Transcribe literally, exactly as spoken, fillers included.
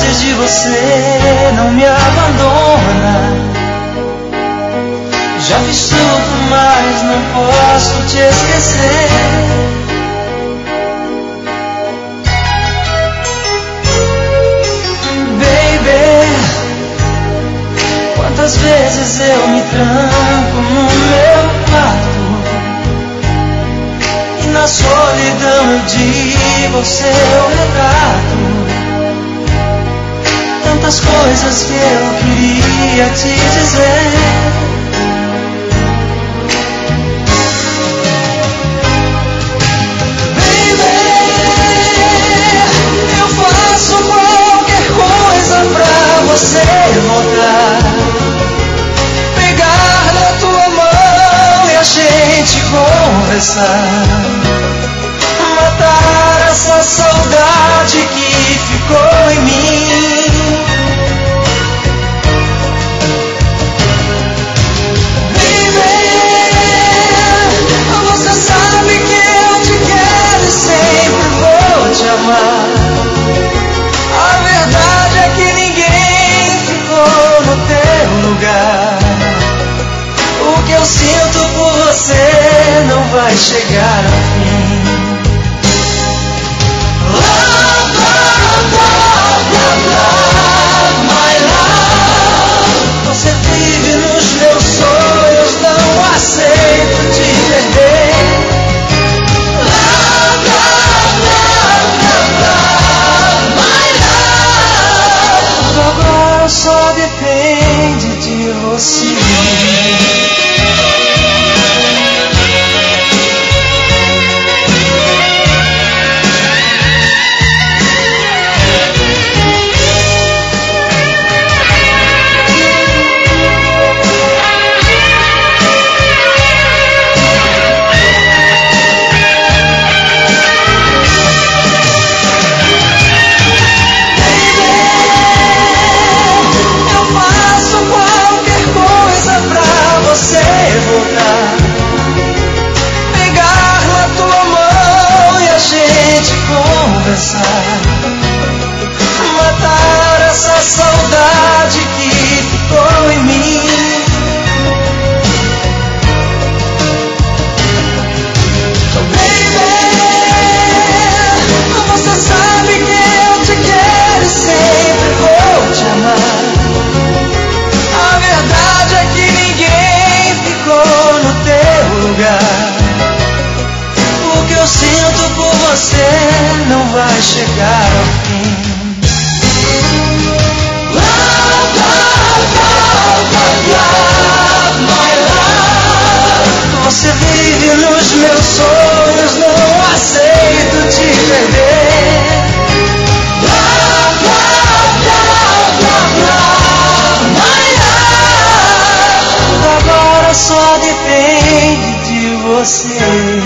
saudades de você não me abandona. Já fiz tudo, mas não posso te esquecer. Baby, quantas vezes eu me tranco no meu quarto e na solidão eu digo ao seu retrato tantas coisas que eu queria te dizer. Você voltar, pegar na tua mão e a gente conversar, matar essa saudade que ficou em mim. Baby, você sabe que eu te quero e sempre vou te amar. A verdade é que no teu lugar, o que eu sinto por você não vai chegar ao fim. Love, love, love, love, love, my love. Você vive nos meus sonhos, não aceito te perder. Love, love, love, love, love, my love. Agora só depende de você. Matar essa saudade que ficou em mim. Baby, você sabe que eu te quero e sempre vou te amar. A verdade é que ninguém ficou no teu lugar. O que eu sinto por você não vai chegar ao fim. Love, love, love, love, love, my love. Você vive nos meus sonhos, não aceito te perder. Love, love, love, love, love, my love. Agora só depende de você.